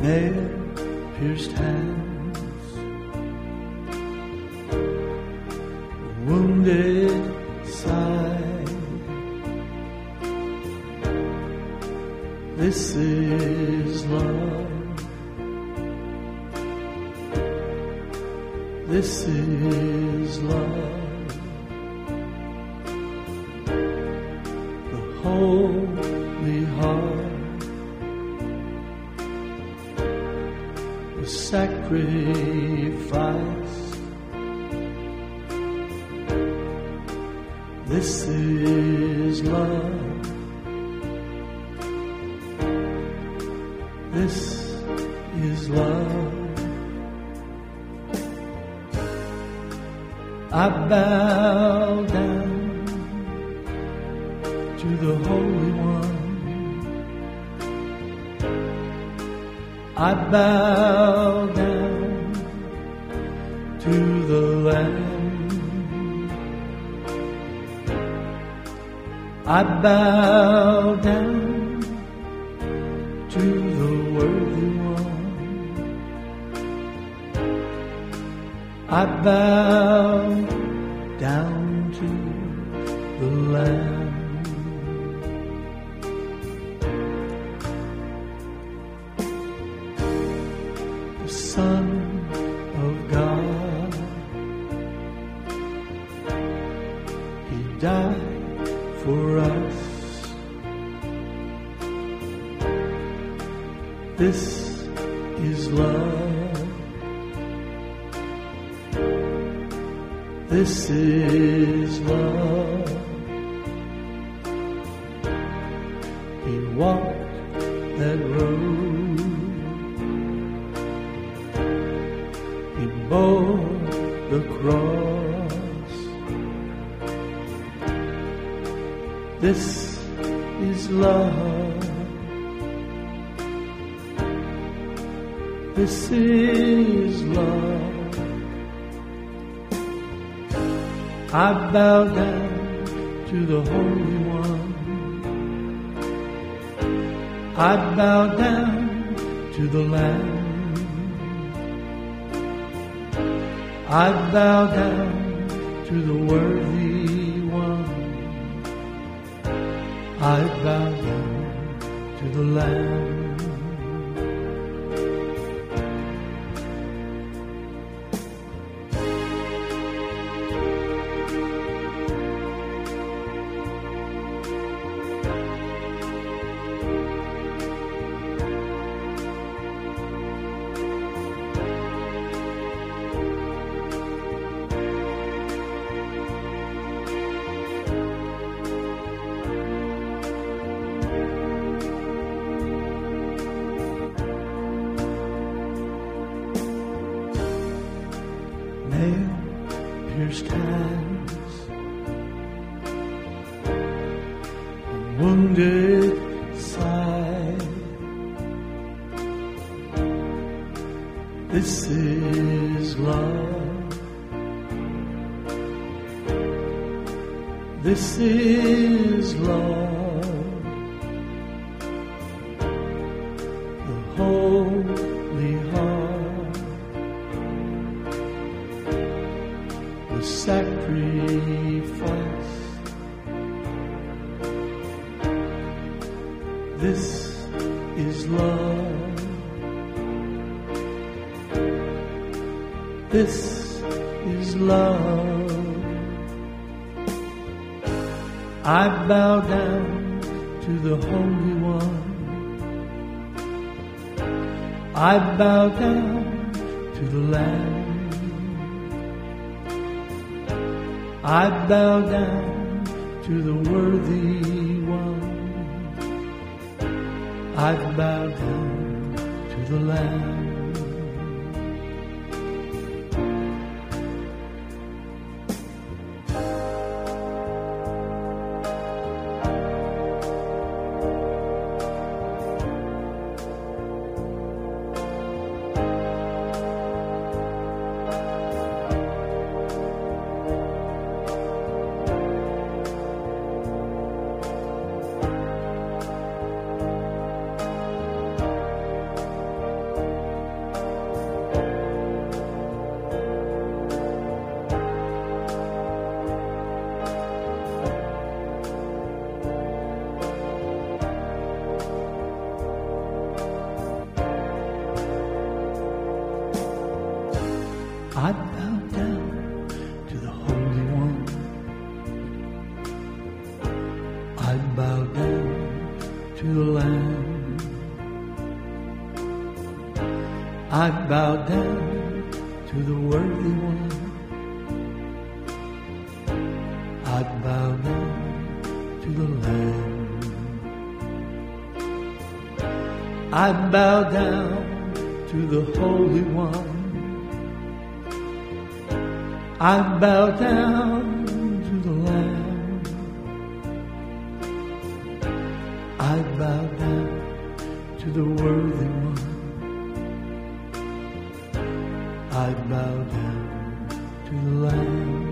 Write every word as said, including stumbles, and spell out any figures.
nail-pierced hands, wounded side. This is love. This is love. The Holy Heart was sacrificed. This is love. This is love. I bow down to the Holy One. I bow down to the Lamb. I bow down to the Worthy One. I bow down to the Lamb. The Son of God, He died for us. This is love. This is love. He walked that road. He bore the cross. This is love. This is love. I bow down to the Holy One. I bow down to the Lamb. I bow down to the Worthy One. I bow down to the Lamb. Nail-pierced hands, wounded side. This is love. This is love. The Holy Heart was sacrificed. This is love. This is love. I bow down to the Holy One. I bow down to the Lamb. I bow down to the Worthy One. I bow down to the Lamb. I bow down to the Holy One. I bow down to the Lamb. I bow down to the Worthy One. I bow down to the Lamb. I bow down to the Holy One. I bow down to the Lamb. I bow down to the Worthy One. I bow down to the Lamb.